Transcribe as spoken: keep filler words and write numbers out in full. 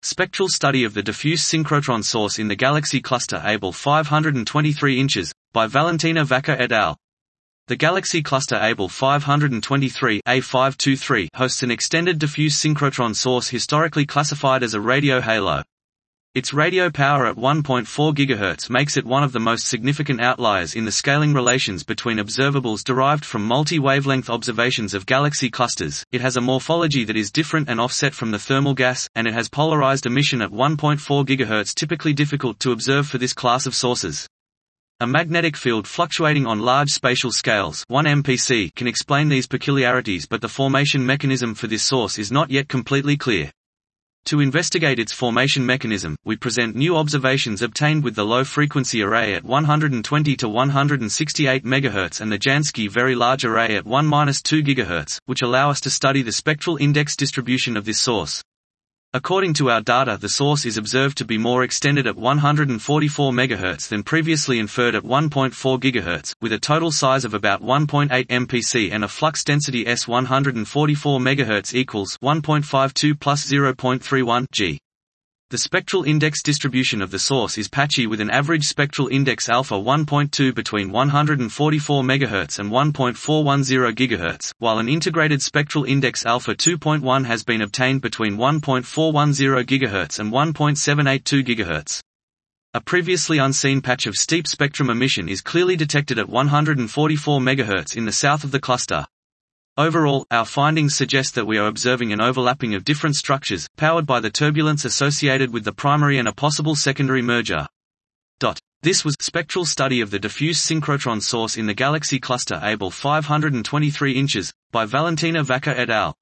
Spectral study of the diffuse synchrotron source in the galaxy cluster A B L five hundred twenty-three inches, by Valentina Vaca et al. The galaxy cluster A B L five hundred twenty-three A five twenty-three hosts an extended diffuse synchrotron source historically classified as a radio halo. Its radio power at one point four gigahertz makes it one of the most significant outliers in the scaling relations between observables derived from multi-wavelength observations of galaxy clusters. It has a morphology that is different and offset from the thermal gas, and it has polarized emission at one point four gigahertz, typically difficult to observe for this class of sources. A magnetic field fluctuating on large spatial scales one M P C can explain these peculiarities, but the formation mechanism for this source is not yet completely clear. To investigate its formation mechanism, we present new observations obtained with the low-frequency array at one hundred twenty to one hundred sixty-eight megahertz and the Jansky Very Large Array at one to two gigahertz, which allow us to study the spectral index distribution of this source. According to our data, the source is observed to be more extended at one hundred forty-four megahertz than previously inferred at one point four gigahertz, with a total size of about one point eight M P C and a flux density S one hundred forty-four megahertz equals one point five two plus zero point three one G. The spectral index distribution of the source is patchy, with an average spectral index alpha one point two between one hundred forty-four megahertz and one point four one zero gigahertz, while an integrated spectral index alpha two point one has been obtained between one point four one zero gigahertz and one point seven eight two gigahertz. A previously unseen patch of steep spectrum emission is clearly detected at one hundred forty-four megahertz in the south of the cluster. Overall, our findings suggest that we are observing an overlapping of different structures, powered by the turbulence associated with the primary and a possible secondary merger. This was Spectral Study of the Diffuse Synchrotron Source in the Galaxy Cluster A B L five hundred twenty-three inches, by Valentina Vaca et al.